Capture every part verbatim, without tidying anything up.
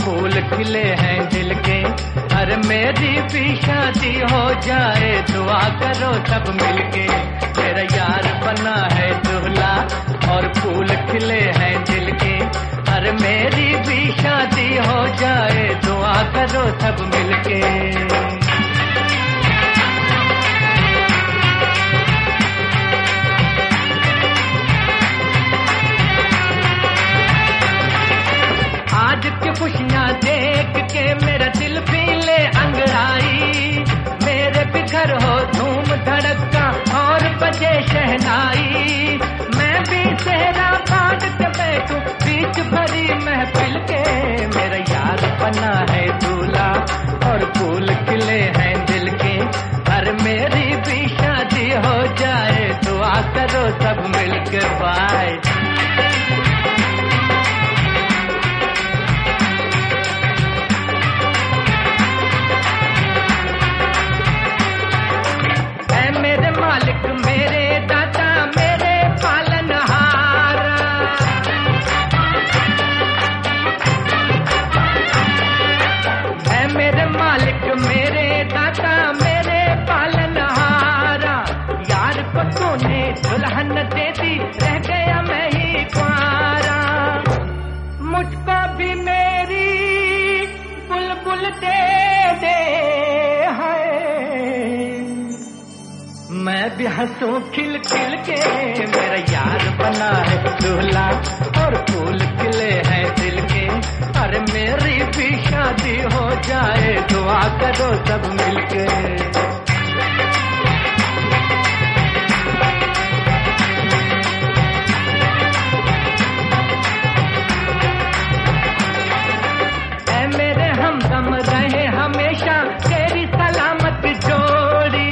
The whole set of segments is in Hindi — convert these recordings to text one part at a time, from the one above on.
फूल खिले हैं दिल के। अरे मेरी भी शादी हो जाए, दुआ करो सब मिलके। मेरा यार बना है दूल्हा और फूल खिले हैं दिल के। अरे मेरी भी शादी हो जाए, दुआ करो सब मिलके। आज की खुशियाँ देख के मेरा दिल पीले अंगड़ाई। मेरे भी घर हो धूम धड़का और बजे शहनाई। मैं भी सेहरा काट के बैठूं बीच भरी महफिल के। मेरा यार बना है दूल्हा और फूल खिले हैं दिल के। हर मेरी भी शादी हो जाए, दुआ करो सब मिलकर बाय। मेरे दादा मेरे पालनहारा, है मेरे मालिक मेरे दादा मेरे पालनहारा। यार को तूने दुल्हन दे दी, रह गया मैं ही कुंवारा। मुझको भी मेरी बुलबुल दे दे, मैं भी हंसूं खिल खिल के। मेरा यार बना है दूल्हा और फूल खिले हैं दिल के। अरे मेरी भी शादी हो जाए, दुआ करो सब मिलके। ऐ मेरे हमदम रहे हमेशा तेरी सलामत जोड़ी।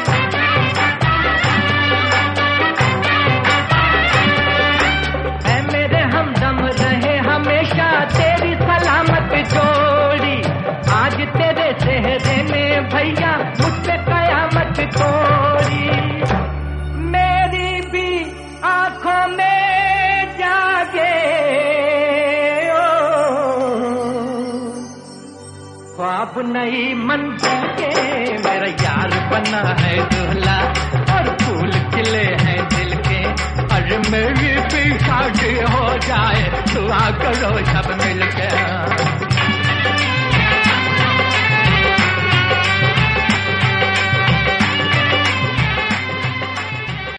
रहे हमेशा तेरी सलामत जोड़ी। आज तेरे चेहरे में भैया मुझसे कयामत तोड़ी। मेरी भी आंखों में जागे ओ ख्वाब नई मंजिल के। मेरा यार बना है दूल्हा और फूल खिले हैं दिल के। अरे मेरी भी शादी हो जाए, दुआ करो सब मिलके।